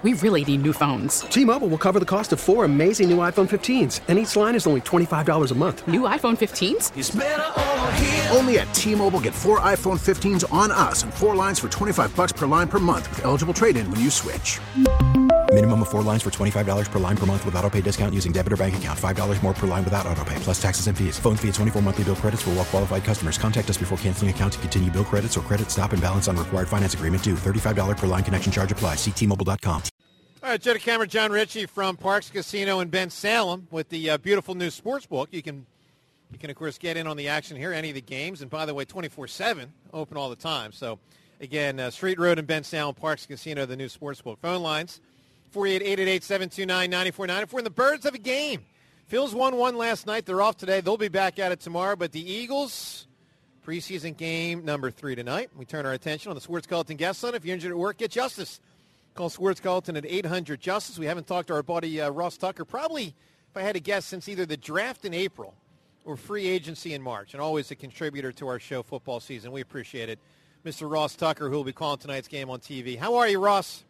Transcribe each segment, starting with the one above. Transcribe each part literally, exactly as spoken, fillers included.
We really need new phones. T-Mobile will cover the cost of four amazing new iPhone fifteens, and each line is only twenty-five dollars a month. New iPhone fifteens? It's better over here. Only at T-Mobile, get four iPhone fifteens on us and four lines for twenty-five dollars per line per month with eligible trade-in when you switch. Minimum of four lines for twenty-five dollars per line per month with autopay discount using debit or bank account. five dollars more per line without autopay, plus taxes and fees. Phone fee at twenty-four monthly bill credits for well-qualified customers. Contact us before canceling account to continue bill credits or credit stop and balance on required finance agreement due. thirty-five dollars per line connection charge applies. See T Mobile dot com. All right, Joe DeCamara, John Ritchie from Parx Casino in Ben Salem with the uh, beautiful new sports book. You can, you can, of course, get in on the action here, any of the games. And, by the way, twenty-four seven, open all the time. So, again, uh, Street Road in Ben Salem, Parx Casino, the new sports book. Phone lines, four eight eight, eight eight seven, two nine, nine four nine. If we're in the birds of a game, Phils won one last night. They're off today. They'll be back at it tomorrow. But the Eagles, preseason game number three tonight. We turn our attention on the Swartz-Culleton guest line. If you're injured at work, get justice. Call Swartz-Culleton at eight hundred justice. We haven't talked to our buddy uh, Ross Tucker, probably, if I had to guess, since either the draft in April or free agency in March, and always a contributor to our show football season. We appreciate it. Mister Ross Tucker, who will be calling tonight's game on T V. How are you, Ross?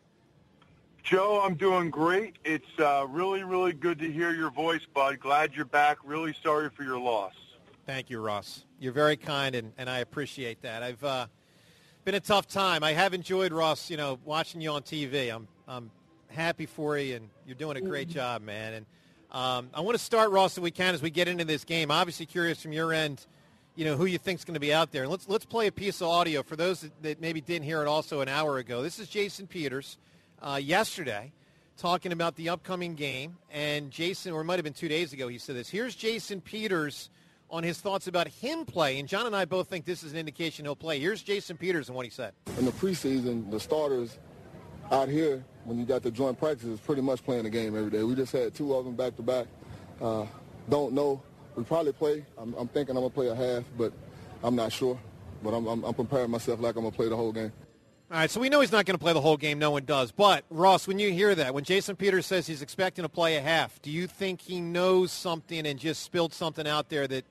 Joe, I'm doing great. It's uh, really, really good to hear your voice, bud. Glad you're back. Really sorry for your loss. Thank you, Ross. You're very kind, and, and I appreciate that. I've uh, been a tough time. I have enjoyed, Ross, you know, watching you on T V. I'm I'm happy for you, and you're doing a great job, man. And um, I want to start, Ross, if we can, as we get into this game. Obviously curious from your end, you know, who you think's going to be out there. And let's let's play a piece of audio for those that, that maybe didn't hear it also an hour ago. This is Jason Peters uh, yesterday talking about the upcoming game. And Jason, or it might have been two days ago, he said this. Here's Jason Peters on his thoughts about him playing. John and I both think this is an indication he'll play. Here's Jason Peters and what he said. In the preseason, the starters out here, when you got the joint practices, pretty much playing the game every day. We just had two of them back-to-back. Uh, don't know. We probably play. I'm, I'm thinking I'm going to play a half, but I'm not sure. But I'm, I'm, I'm preparing myself like I'm going to play the whole game. All right, so we know he's not going to play the whole game. No one does. But, Ross, when you hear that, when Jason Peters says he's expecting to play a half, do you think he knows something and just spilled something out there that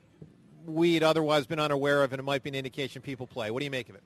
we'd otherwise been unaware of, and it might be an indication people play? What do you make of it?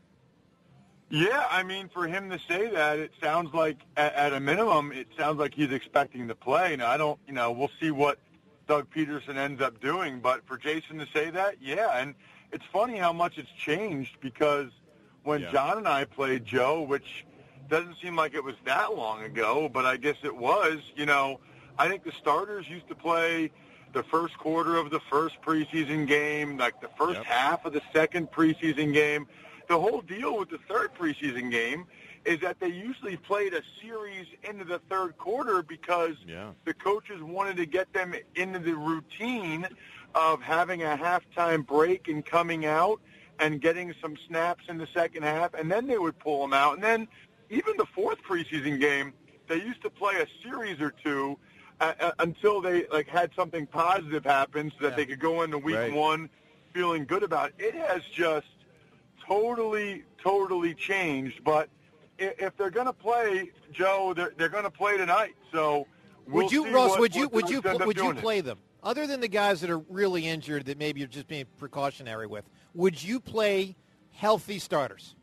Yeah, I mean, for him to say that, it sounds like, at, at a minimum, it sounds like he's expecting to play. Now, I don't, you know, we'll see what Doug Peterson ends up doing, but for Jason to say that, yeah, and it's funny how much it's changed, because when yeah. John and I played, Joe, which doesn't seem like it was that long ago, but I guess it was, you know, I think the starters used to play the first quarter of the first preseason game, like the first yep. half of the second preseason game. The whole deal with the third preseason game is that they usually played a series into the third quarter because yeah. the coaches wanted to get them into the routine of having a halftime break and coming out and getting some snaps in the second half, and then they would pull them out. And then even the fourth preseason game, they used to play a series or two Uh, until they like had something positive happen so that yeah. they could go into week right. one feeling good about it. It has just totally, totally changed. But if, if they're going to play, Joe, they're, they're going to play tonight. So we'll would you, see Ross? what, would you what would you would you it. play them? Other than the guys that are really injured that maybe you're just being precautionary with, would you play healthy starters?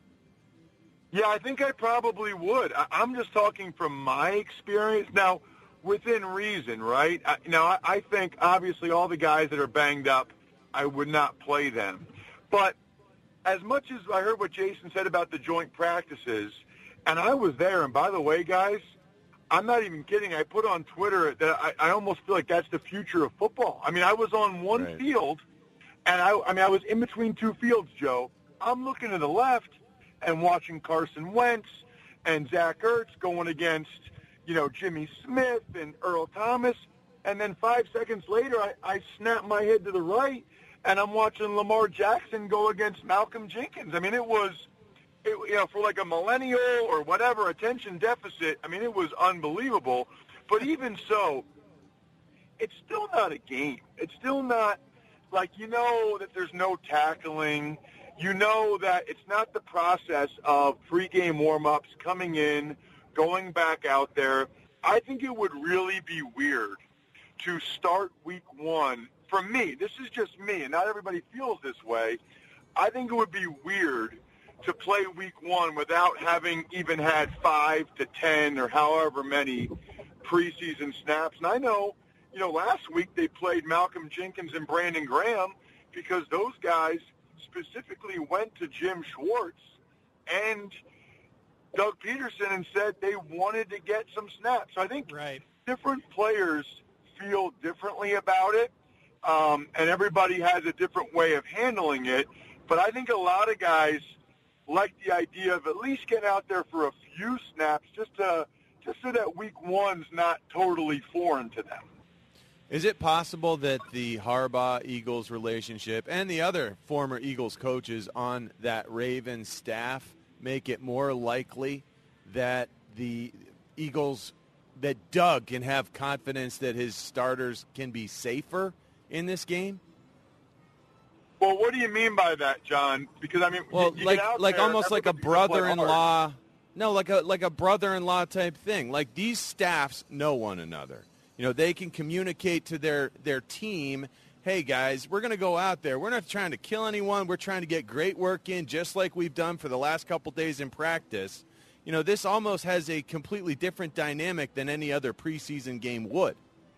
Yeah, I think I probably would. I, I'm just talking from my experience now. Within reason, right? I, now, I, I think, obviously, all the guys that are banged up, I would not play them. But as much as I heard what Jason said about the joint practices, and I was there, and by the way, guys, I'm not even kidding. I put on Twitter that I, I almost feel like that's the future of football. I mean, I was on one right. field, and I, I mean, I was in between two fields, Joe. I'm looking to the left and watching Carson Wentz and Zach Ertz going against, you know, Jimmy Smith and Earl Thomas, and then five seconds later, I, I snap my head to the right, and I'm watching Lamar Jackson go against Malcolm Jenkins. I mean, it was, it, you know, for like a millennial or whatever, attention deficit, I mean, it was unbelievable. But even so, it's still not a game. It's still not, like, you know that there's no tackling. You know that it's not the process of pregame warm-ups, coming in, going back out there. I think it would really be weird to start week one. For me, this is just me, and not everybody feels this way. I think it would be weird to play week one without having even had five to ten or however many preseason snaps. And I know, you know, last week they played Malcolm Jenkins and Brandon Graham because those guys specifically went to Jim Schwartz and Doug Peterson and said they wanted to get some snaps. So I think right. different players feel differently about it, um, and everybody has a different way of handling it. But I think a lot of guys like the idea of at least getting out there for a few snaps just to just so that week one's not totally foreign to them. Is it possible that the Harbaugh-Eagles relationship and the other former Eagles coaches on that Ravens staff make it more likely that the Eagles, that Doug can have confidence that his starters can be safer in this game? Well, what do you mean by that, John? Because I mean, well, you, you like like there, almost like a brother-in-law. No, like a like a brother-in-law type thing. Like these staffs know one another. You know, they can communicate to their their team, hey guys, we're going to go out there. We're not trying to kill anyone. We're trying to get great work in, just like we've done for the last couple days in practice. You know, this almost has a completely different dynamic than any other preseason game would.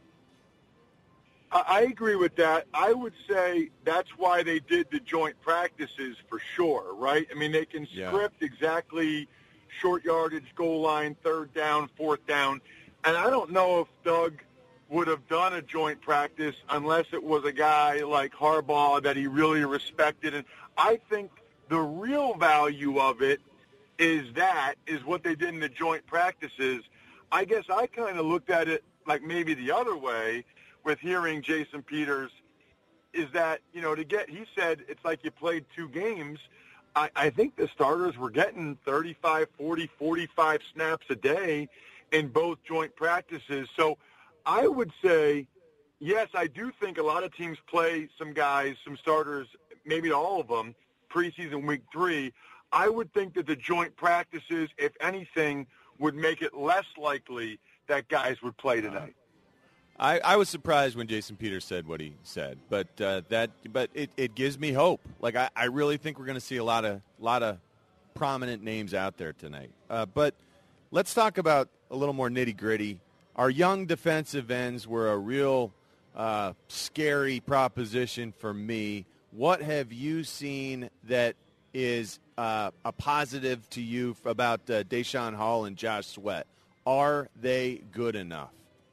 I agree with that. I would say that's why they did the joint practices for sure, right? I mean, they can script yeah. exactly short yardage, goal line, third down, fourth down. And I don't know if Doug would have done a joint practice unless it was a guy like Harbaugh that he really respected. And I think the real value of it is that, is what they did in the joint practices. I guess I kind of looked at it like maybe the other way with hearing Jason Peters, is that, you know, to get, he said it's like you played two games. I, I think the starters were getting thirty-five, forty, forty-five snaps a day in both joint practices. So I would say, yes, I do think a lot of teams play some guys, some starters, maybe all of them, preseason week three. I would think that the joint practices, if anything, would make it less likely that guys would play tonight. I, I was surprised when Jason Peters said what he said, but uh, that but it, it gives me hope. Like I, I really think we're going to see a lot of lot of prominent names out there tonight. Uh, but let's talk about a little more nitty gritty. Our young defensive ends were a real uh, scary proposition for me. What have you seen that is uh, a positive to you about uh, Deshaun Hall and Josh Sweat? Are they good enough?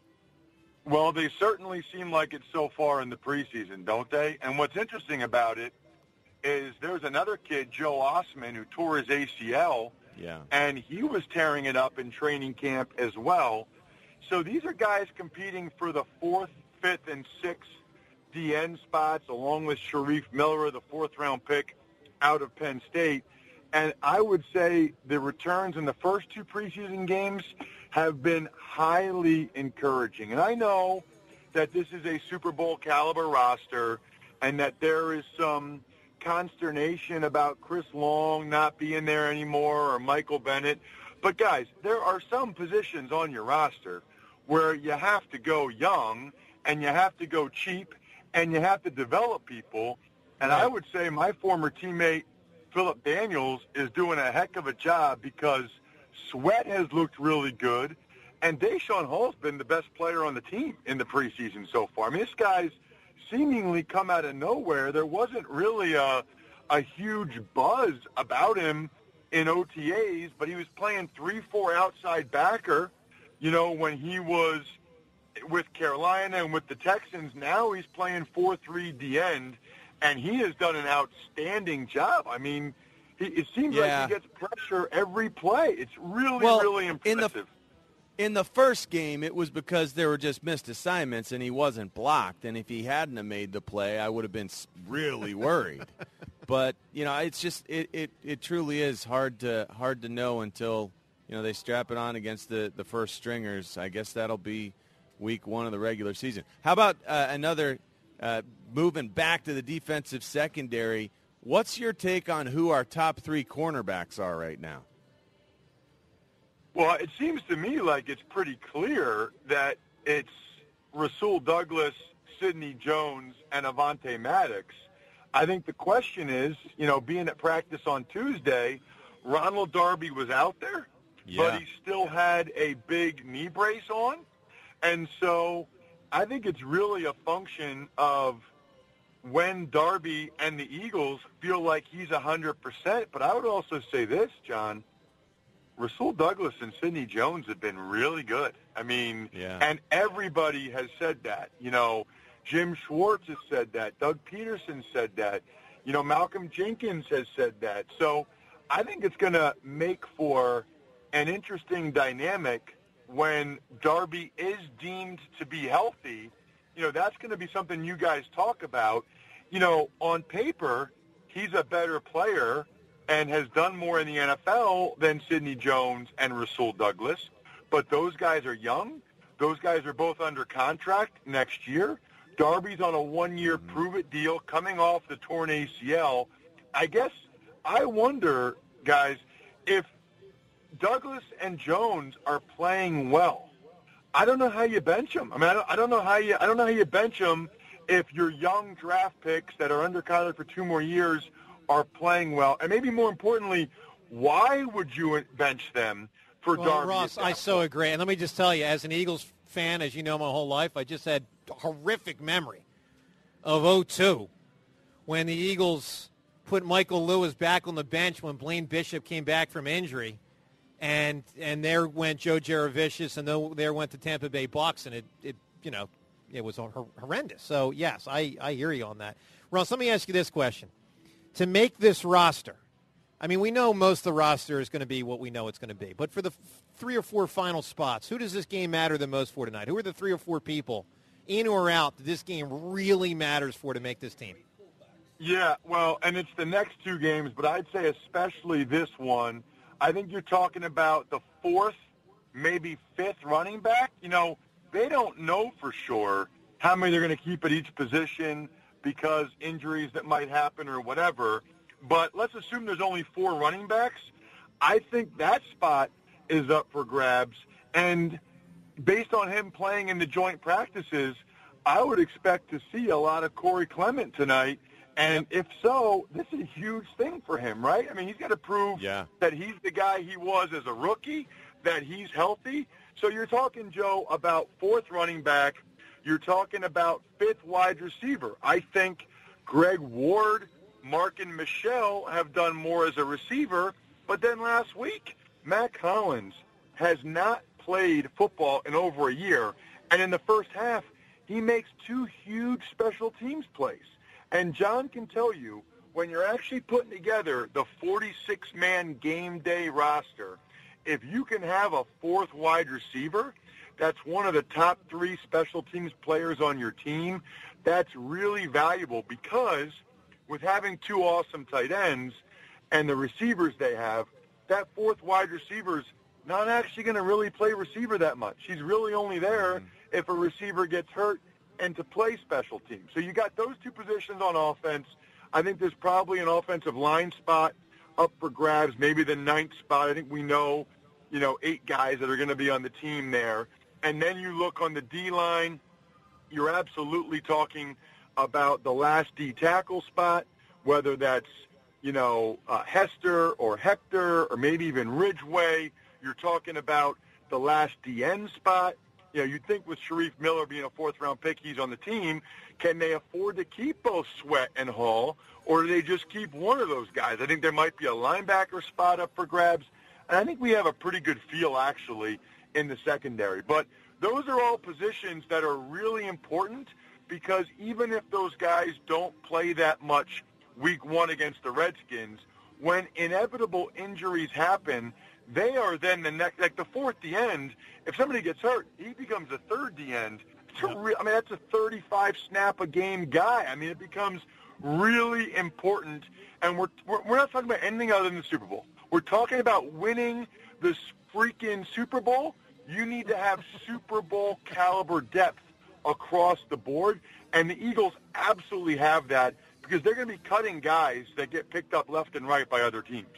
Well, they certainly seem like it so far in the preseason, don't they? And what's interesting about it is there's another kid, Joe Osman, who tore his A C L, yeah, and he was tearing it up in training camp as well. So these are guys competing for the fourth, fifth, and sixth D N spots, along with Sharif Miller, the fourth-round pick out of Penn State. And I would say the returns in the first two preseason games have been highly encouraging. And I know that this is a Super Bowl caliber roster and that there is some consternation about Chris Long not being there anymore or Michael Bennett. But, guys, there are some positions on your roster where you have to go young and you have to go cheap and you have to develop people. And I would say my former teammate, Philip Daniels, is doing a heck of a job because Sweat has looked really good, and Deshaun Hall's been the best player on the team in the preseason so far. I mean, this guy's seemingly come out of nowhere. There wasn't really a, a huge buzz about him in O T As, but he was playing three four outside backer, you know, when he was with Carolina and with the Texans. Now he's playing four three D-end, and he has done an outstanding job. I mean, he, it seems yeah. like he gets pressure every play. It's really, well, really impressive. In the, in the first game, it was because there were just missed assignments and he wasn't blocked. And if he hadn't have made the play, I would have been really worried. But, you know, it's just it, it, it truly is hard to hard to know until, you know, they strap it on against the, the first stringers. I guess that'll be week one of the regular season. How about uh, another uh, moving back to the defensive secondary? What's your take on who our top three cornerbacks are right now? Well, it seems to me like it's pretty clear that it's Rasul Douglas, Sidney Jones, and Avonte Maddox. I think the question is, you know, being at practice on Tuesday, Ronald Darby was out there, yeah. but he still had a big knee brace on. And so I think it's really a function of when Darby and the Eagles feel like he's one hundred percent. But I would also say this, John, Rasul Douglas and Sidney Jones have been really good. I mean, yeah. and everybody has said that. You know, Jim Schwartz has said that. Doug Peterson said that. You know, Malcolm Jenkins has said that. So I think it's going to make for an interesting dynamic when Darby is deemed to be healthy. You know, that's going to be something you guys talk about. You know, on paper, he's a better player and has done more in the N F L than Sidney Jones and Rasul Douglas. But those guys are young. Those guys are both under contract next year. Darby's on a one-year mm-hmm. prove-it deal coming off the torn A C L. I guess I wonder, guys, if Douglas and Jones are playing well, I don't know how you bench them. I mean, I don't, I don't know how you I don't know how you bench them if your young draft picks that are under contract for two more years are playing well. And maybe more importantly, why would you bench them for well, Darby? Ross, I so point? agree. And let me just tell you, as an Eagles fan, as you know my whole life, I just had a horrific memory of oh two when the Eagles put Michael Lewis back on the bench when Blaine Bishop came back from injury. And and there went Joe Jaravicius, and there went the Tampa Bay Bucs, and it, it you know, it was horrendous. So, yes, I, I hear you on that. Ross, let me ask you this question. To make this roster, I mean, we know most of the roster is going to be what we know it's going to be. But for the f- three or four final spots, who does this game matter the most for tonight? Who are the three or four people, in or out, that this game really matters for to make this team? Yeah, well, and it's the next two games, but I'd say especially this one. I think you're talking about the fourth, maybe fifth running back. You know, they don't know for sure how many they're going to keep at each position because injuries that might happen or whatever. But let's assume there's only four running backs. I think that spot is up for grabs. And based on him playing in the joint practices, I would expect to see a lot of Corey Clement tonight. And if so, this is a huge thing for him, right? I mean, he's got to prove yeah. that he's the guy he was as a rookie, that he's healthy. So you're talking, Joe, about fourth running back. You're talking about fifth wide receiver. I think Greg Ward, Marken Michel have done more as a receiver. But then last week, Matt Collins has not played football in over a year. And in the first half, he makes two huge special teams plays. And John can tell you, when you're actually putting together the forty-six man game day roster, if you can have a fourth wide receiver, that's one of the top three special teams players on your team, that's really valuable because with having two awesome tight ends and the receivers they have, that fourth wide receiver's not actually going to really play receiver that much. He's really only there mm-hmm. if a receiver gets hurt and to play special teams. So you got those two positions on offense. I think there's probably an offensive line spot up for grabs, maybe the ninth spot. I think we know, you know, eight guys that are going to be on the team there. And then you look on the D-line, you're absolutely talking about the last D tackle spot, whether that's, you know, uh, Hester or Hector or maybe even Ridgeway. You're talking about the last D N spot. You know, you'd think with Sharif Miller being a fourth-round pick, he's on the team. Can they afford to keep both Sweat and Hall, or do they just keep one of those guys? I think there might be a linebacker spot up for grabs, and I think we have a pretty good feel, actually, in the secondary. But those are all positions that are really important because even if those guys don't play that much week one against the Redskins, when inevitable injuries happen, they are then the next, like the fourth D end. If somebody gets hurt, he becomes a third D end. It's a re- I mean, that's a thirty-five snap a game guy. I mean, it becomes really important. And we're, we're we're not talking about anything other than the Super Bowl. We're talking about winning this freaking Super Bowl. You need to have Super Bowl caliber depth across the board, and the Eagles absolutely have that because they're going to be cutting guys that get picked up left and right by other teams.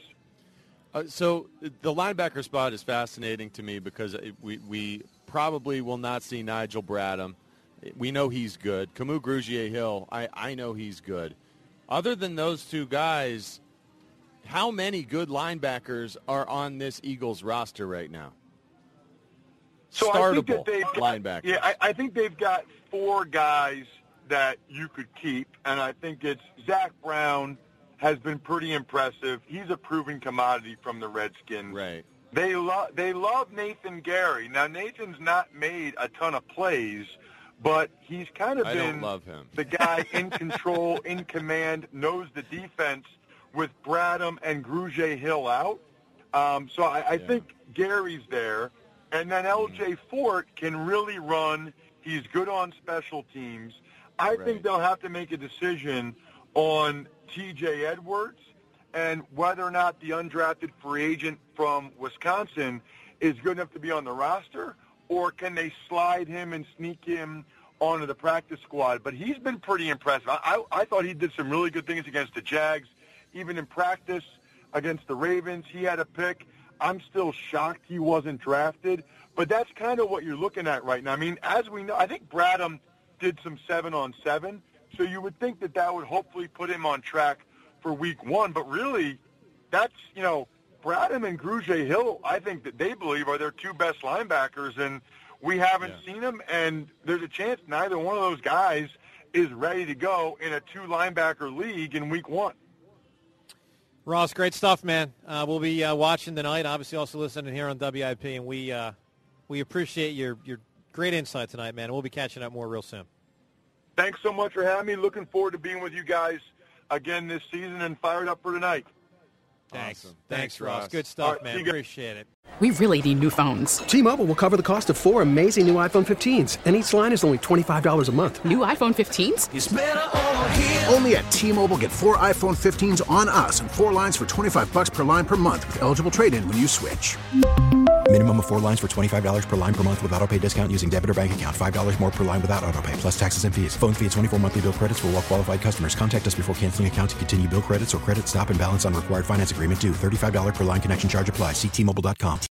Uh, so the linebacker spot is fascinating to me because we, we probably will not see Nigel Bradham. We know he's good. Camus Grugier-Hill, I, I know he's good. other than those two guys, how many good linebackers are on this Eagles roster right now? So I think that Startable they've got, linebackers. Yeah, I, I think they've got four guys that you could keep, and I think it's Zach Brown has been pretty impressive. He's a proven commodity from the Redskins. Right. They love they love Nathan Gary. Now Nathan's not made a ton of plays, but he's kind of I been don't love him. the guy in control, in command, knows the defense with Bradham and Grugier Hill out. Um, so I, I Yeah. think Gary's there. And then L J Fort can really run. He's good on special teams. I Right. think they'll have to make a decision on T J Edwards and whether or not the undrafted free agent from Wisconsin is good enough to be on the roster, or can they slide him and sneak him onto the practice squad. But he's been pretty impressive. I, I, I thought he did some really good things against the Jags. Even in practice against the Ravens, he had a pick. I'm still shocked he wasn't drafted. But that's kind of what you're looking at right now. I mean, as we know, I think Bradham did some seven-on-seven, so you would think that that would hopefully put him on track for week one. But really, that's, you know, Bradham and Grugier Hill, I think that they believe are their two best linebackers, and we haven't Yeah. seen them, and there's a chance neither one of those guys is ready to go in a two-linebacker league in week one. Ross, great stuff, man. Uh, we'll be uh, watching tonight, obviously also listening here on W I P, and we uh, we appreciate your, your great insight tonight, man. We'll be catching up more real soon. Thanks so much for having me. Looking forward to being with you guys again this season and fired up for tonight. Thanks. Awesome. Thanks, Thanks, Ross. Ross. Good All stuff, right, man. see you guys. Appreciate it. We really need new phones. T-Mobile will cover the cost of four amazing new iPhone fifteens, and each line is only twenty-five dollars a month. New iPhone fifteens? Only at T-Mobile, get four iPhone fifteens on us and four lines for twenty-five bucks per line per month with eligible trade-in when you switch. Minimum of four lines for twenty-five dollars per line per month with auto pay discount using debit or bank account. five dollars more per line without auto pay, plus taxes and fees. Phone fee at twenty-four monthly bill credits for well-qualified customers. Contact us before canceling account to continue bill credits or credit stop and balance on required finance agreement due. thirty-five dollars per line connection charge applies. See T Mobile dot com.